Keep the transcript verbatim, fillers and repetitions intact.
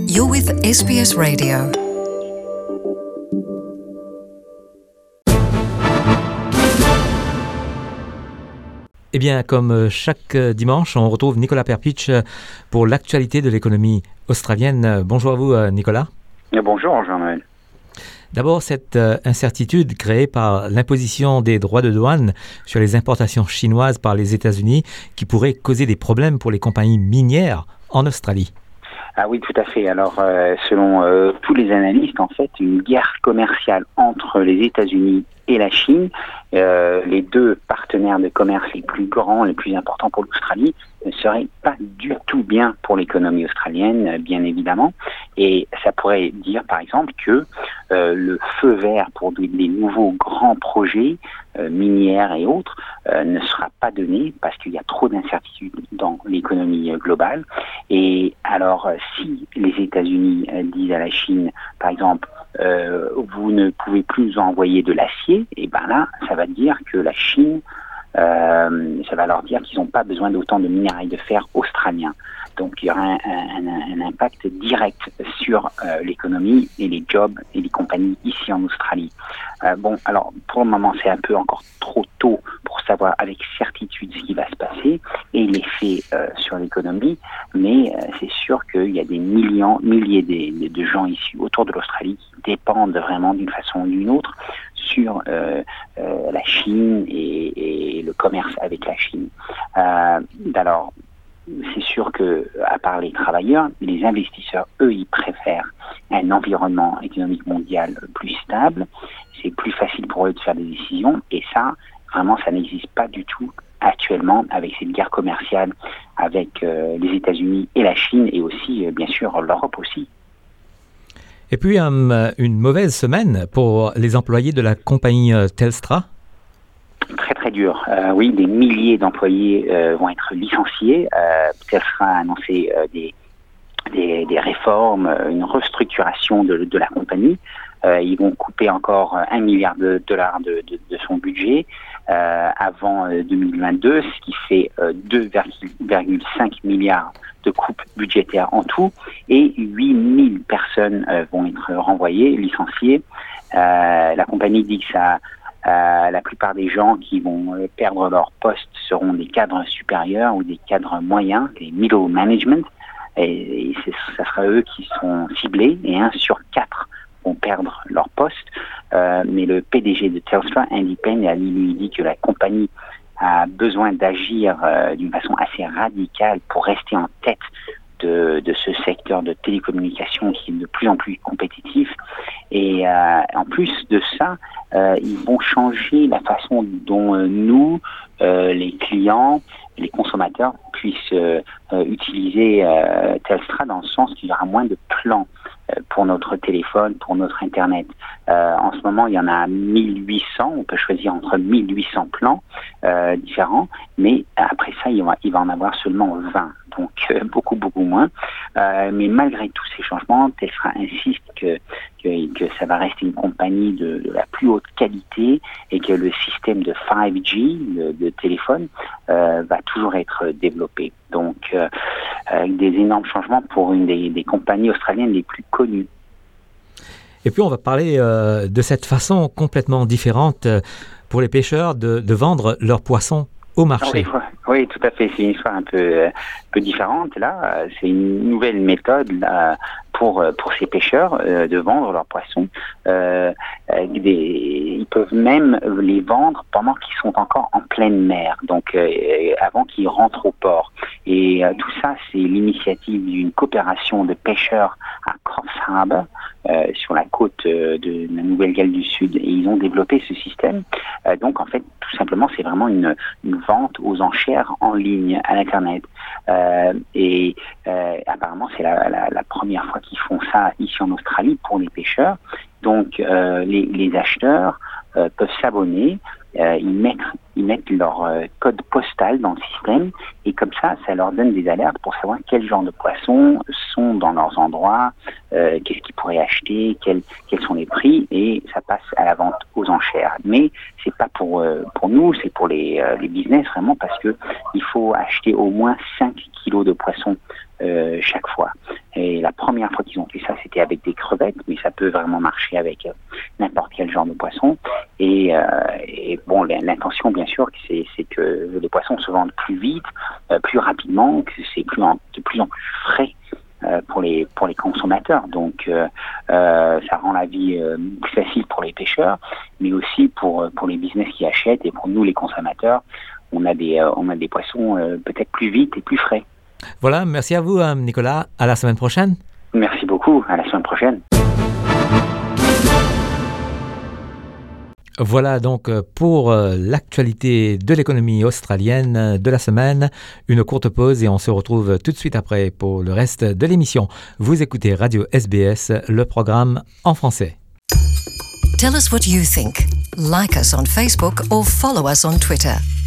You're with S B S Radio. Eh bien, comme chaque dimanche, on retrouve Nicolas Perpich pour l'actualité de l'économie australienne. Bonjour à vous, Nicolas. Bonjour, Jean-Noël. D'abord, cette incertitude créée par l'imposition des droits de douane sur les importations chinoises par les États-Unis qui pourrait causer des problèmes pour les compagnies minières en Australie. Ah oui, tout à fait. Alors, euh, selon euh, tous les analystes, en fait, une guerre commerciale entre les États-Unis et la Chine, euh, les deux partenaires de commerce les plus grands, les plus importants pour l'Australie, ne serait pas du tout bien pour l'économie australienne, bien évidemment. Et ça pourrait dire, par exemple, que euh, le feu vert pour des, des nouveaux grands projets euh, minières et autres euh, ne sera pas donné parce qu'il y a trop d'incertitudes dans l'économie euh, globale. Et alors, euh, si les États-Unis euh, disent à la Chine, par exemple, euh, vous ne pouvez plus nous envoyer de l'acier, et ben là, ça va dire que la Chine Euh, ça va leur dire qu'ils n'ont pas besoin d'autant de minerai de fer australien. Donc il y aura un, un, un impact direct sur euh, l'économie et les jobs et les compagnies ici en Australie. Euh, bon, alors pour le moment c'est un peu encore trop tôt pour savoir avec certitude ce qui va se passer et l'effet euh, sur l'économie, mais euh, c'est sûr qu'il y a des millions, milliers de, de gens ici autour de l'Australie qui dépendent vraiment d'une façon ou d'une autre sur euh, euh, la Chine et, et le commerce avec la Chine. Euh, alors, c'est sûr que, à part les travailleurs, les investisseurs, eux, ils préfèrent un environnement économique mondial plus stable. C'est plus facile pour eux de faire des décisions. Et ça, vraiment, ça n'existe pas du tout actuellement avec cette guerre commerciale avec euh, les États-Unis et la Chine et aussi, euh, bien sûr, l'Europe aussi. Et puis, um, une mauvaise semaine pour les employés de la compagnie euh, Telstra. Très, très dur. Euh, oui, des milliers d'employés euh, vont être licenciés. Euh, Telstra a annoncé euh, des, des, des réformes, une restructuration de, de la compagnie. Euh, ils vont couper encore un milliard de dollars de, de, de son budget euh, avant euh, deux mille vingt-deux, ce qui fait euh, deux virgule cinq milliards de coupes budgétaires en tout, et huit mille personnes euh, vont être renvoyées, licenciées. Euh, la compagnie dit que ça, euh, la plupart des gens qui vont euh, perdre leur poste seront des cadres supérieurs ou des cadres moyens, des middle management, et, et c'est, ça sera eux qui sont ciblés, et un sur quatre vont perdre leur poste. Euh, mais le P D G de Telstra, Andy Penn, lui dit que la compagnie a besoin d'agir euh, d'une façon assez radicale pour rester en tête de, de ce secteur de télécommunications qui est de plus en plus compétitif. Et euh, en plus de ça, euh, ils vont changer la façon dont euh, nous, euh, les clients, les consommateurs, puissent euh, euh, utiliser euh, Telstra dans le sens qu'il y aura moins de plans pour notre téléphone, pour notre Internet. Euh, en ce moment, il y en a mille huit cents. On peut choisir entre mille huit cents plans euh, différents, mais après ça, il va, il va en avoir seulement vingt. Donc, euh, beaucoup, beaucoup moins. Euh, mais malgré tous ces changements, Telstra insiste que, que, que ça va rester une compagnie de, de la plus haute qualité et que le système de cinq G, de, de téléphone, euh, va toujours être développé. Donc, euh, avec des énormes changements pour une des, des compagnies australiennes les plus connues. Et puis, on va parler euh, de cette façon complètement différente euh, pour les pêcheurs de, de vendre leurs poissons au marché. Oui, oui, tout à fait. C'est une histoire un peu, euh, un peu différente. Là, c'est une nouvelle méthode là, pour pour ces pêcheurs euh, de vendre leurs poissons. Euh, des, ils peuvent même les vendre pendant qu'ils sont encore en pleine mer, donc euh, avant qu'ils rentrent au port. Et euh, tout ça, c'est l'initiative d'une coopération de pêcheurs à Coffs Harbour, euh, sur la côte euh, de la Nouvelle-Galles du Sud, et ils ont développé ce système. Euh, donc, en fait, tout simplement, c'est vraiment une, une vente aux enchères en ligne à l'Internet. Euh, et euh, apparemment, c'est la, la, la première fois qu'ils font ça ici en Australie pour les pêcheurs. Donc, euh, les, les acheteurs euh, peuvent s'abonner, euh, ils mettent, ils mettent leur euh, code postal dans le système, et comme ça, ça leur donne des alertes pour savoir quel genre de poissons sont dans leurs endroits, euh, qu'est-ce qu'ils pourraient acheter, quels, quels sont les prix, et ça passe à la vente aux enchères. Mais c'est pas pour euh, pour nous, c'est pour les, euh, les business vraiment, parce que il faut acheter au moins cinq kilos de poissons euh, chaque fois. Et la première fois qu'ils ont fait ça, c'était avec des crevettes, mais ça peut vraiment marcher avec euh, n'importe quel genre de poisson. Et, euh, et bon, l'intention, bien sûr, c'est, c'est que les poissons se vendent plus vite, euh, plus rapidement, que c'est plus en, de plus en plus frais euh, pour les pour les consommateurs. Donc, euh, euh, ça rend la vie euh, plus facile pour les pêcheurs, mais aussi pour pour les business qui achètent et pour nous, les consommateurs. On a des euh, on a des poissons euh, peut-être plus vite et plus frais. Voilà, merci à vous, Nicolas. À la semaine prochaine. Merci beaucoup. À la semaine prochaine. Voilà donc pour l'actualité de l'économie australienne de la semaine. Une courte pause et on se retrouve tout de suite après pour le reste de l'émission. Vous écoutez Radio S B S, le programme en français. Tell us what you think. Like us on Facebook or follow us on Twitter.